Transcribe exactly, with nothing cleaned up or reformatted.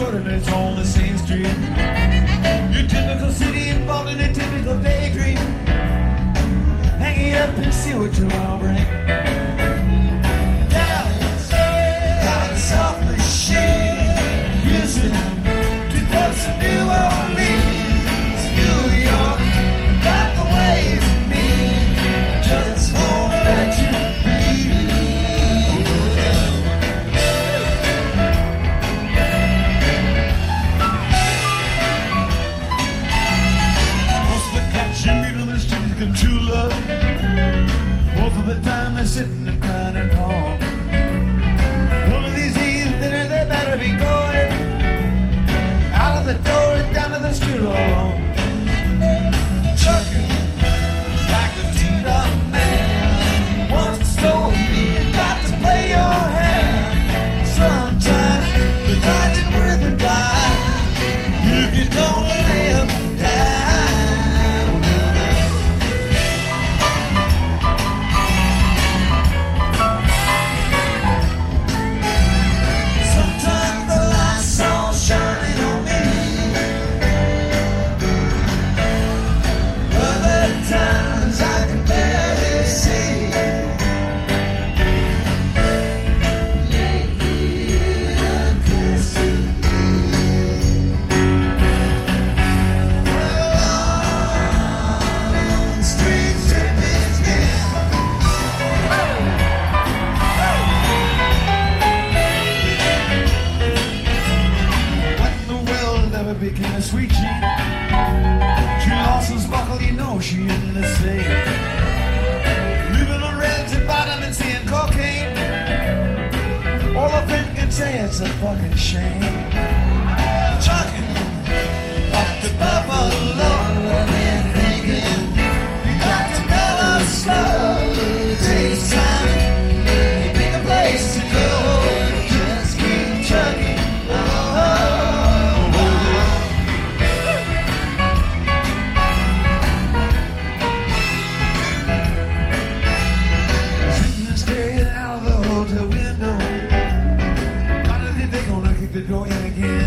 short and it's on the same street. Your typical city involved in a typical daydream. Hang it up and see what you all bring. Dallas got a soft machine. Houston to close to New Orleans. New York got the ways of me. Just won't let you be. Most of the cats you meet on the street can true love. Most of the time they're sitting and crying and calm. One of these days dinner they better be going out of the door and down to the street alone. Trucking like a T-Dog man once told me you got to play your hand. Sometimes the tide's worth a dime if you don't lay 'em down. Sometimes the light's all shining on me. Other times I can barely see. Long streets to begin. What in the world ever became a sweet cheat? She lost his buckle, you know she in the sea. Living on reds and vitamins C and cocaine. All a friend can say it's a fucking shame. Trucking up to Buffalo and thinking you got to go slow. Takes time, you pick a place to go. Just keep trucking. Oh, oh, oh. Sitting and staring out of the hotel window. Why do they think gonna kick the door in again?